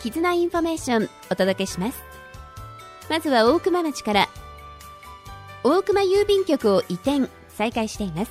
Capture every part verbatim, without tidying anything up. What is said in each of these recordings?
絆インフォメーションお届けします。まずは大熊町から。大熊郵便局を移転再開しています。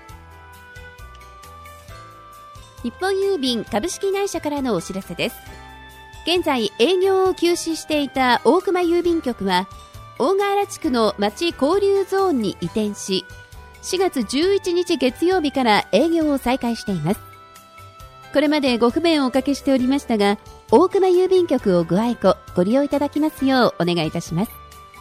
日本郵便株式会社からのお知らせです。現在営業を休止していた大熊郵便局は大河原地区の町交流ゾーンに移転し、しがつじゅういちにち月曜日から営業を再開しています。これまでご不便をおかけしておりましたが、大熊郵便局をご愛顧ご利用いただきますようお願いいたします。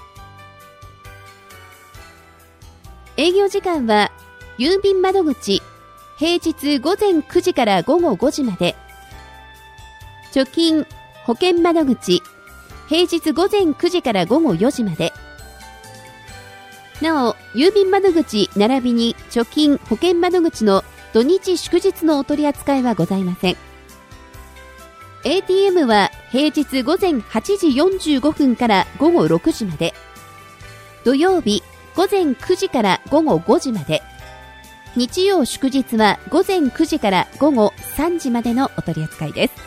営業時間は郵便窓口平日午前くじから午後ごじまで、貯金保険窓口平日午前くじから午後よじまで。なお郵便窓口並びに貯金保険窓口の土日祝日のお取り扱いはございません。 エーティーエム は平日午前はちじよんじゅうごふんから午後ろくじまで、土曜日午前くじから午後ごじまで、日曜祝日は午前くじから午後さんじまでのお取り扱いです。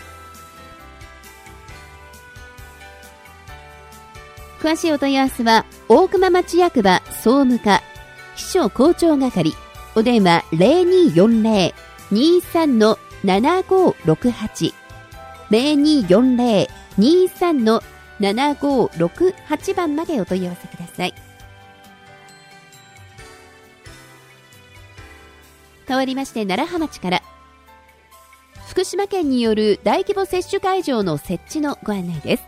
詳しいお問い合わせは大熊町役場総務課秘書校長係、お電話 ゼロにーよんゼロ にーさん ななごろくはち ゼロにーよんゼロ にーさん ななごろくはち 番までお問い合わせください。変わりまして楢葉町から。福島県による大規模接種会場の設置のご案内です。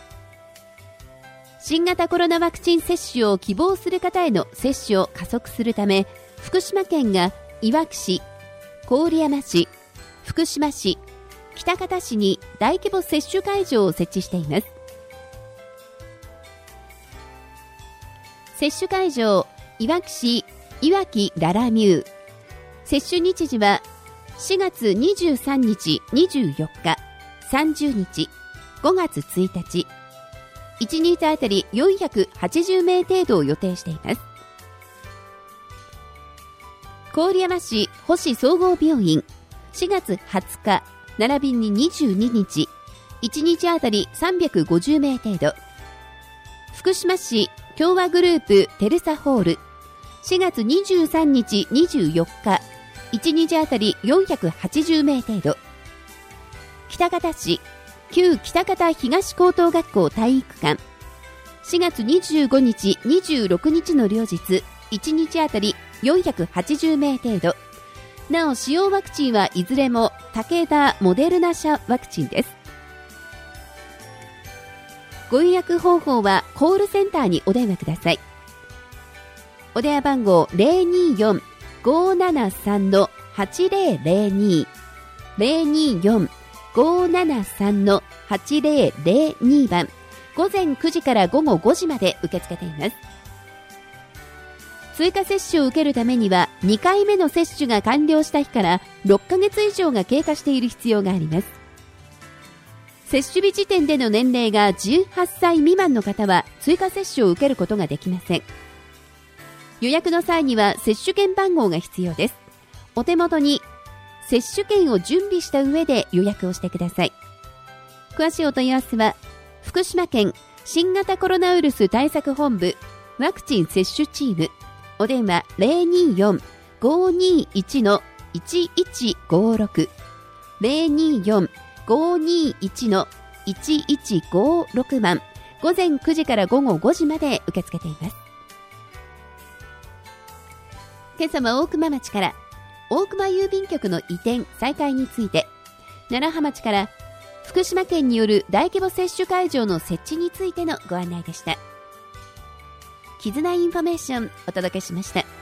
新型コロナワクチン接種を希望する方への接種を加速するため、福島県がいわき市、郡山市、福島市、喜多方市に大規模接種会場を設置しています。接種会場いわき市いわきララミュー、接種日時はしがつにじゅうさんにち、にじゅうよっか、さんじゅうにち、ごがつついたち、いちにちあたりよんひゃくはちじゅうめい程度を予定しています。郡山市星総合病院しがつはつか並びににじゅうににち、いちにちあたりさんびゃくごじゅうめい程度。福島市共和グループテルサホールしがつにじゅうさんにち、にじゅうよっか、いちにちあたりよんひゃくはちじゅうめい程度。喜多方市旧喜多方東高等学校体育館しがつにじゅうごにち、にじゅうろくにちの両日、いちにちあたりよんひゃくはちじゅうめい程度。なお使用ワクチンはいずれも武田モデルナ社ワクチンです。ご予約方法はコールセンターにお電話ください。お電話番号 ゼロにーよん ごーななさん はちゼロゼロに ゼロにーよん ごーななさん はちゼロゼロに 番、午前くじから午後ごじまで受け付けています。追加接種を受けるためにはにかいめの接種が完了した日からろっかげつ以上が経過している必要があります。接種日時点での年齢がじゅうはっさい未満の方は追加接種を受けることができません。予約の際には接種券番号が必要です。お手元に接種券を準備した上で予約をしてください。詳しいお問い合わせは福島県新型コロナウイルス対策本部ワクチン接種チーム、お電話 ゼロにーよん ごーにーいち いちいちごろく ゼロにーよん ごーにーいち いちいちごろく 番、午前くじから午後ごじまで受け付けています。今朝は大熊町から。大熊郵便局の移転再開について、楢葉町から福島県による大規模接種会場の設置についてのご案内でした。絆インフォメーションお届けしました。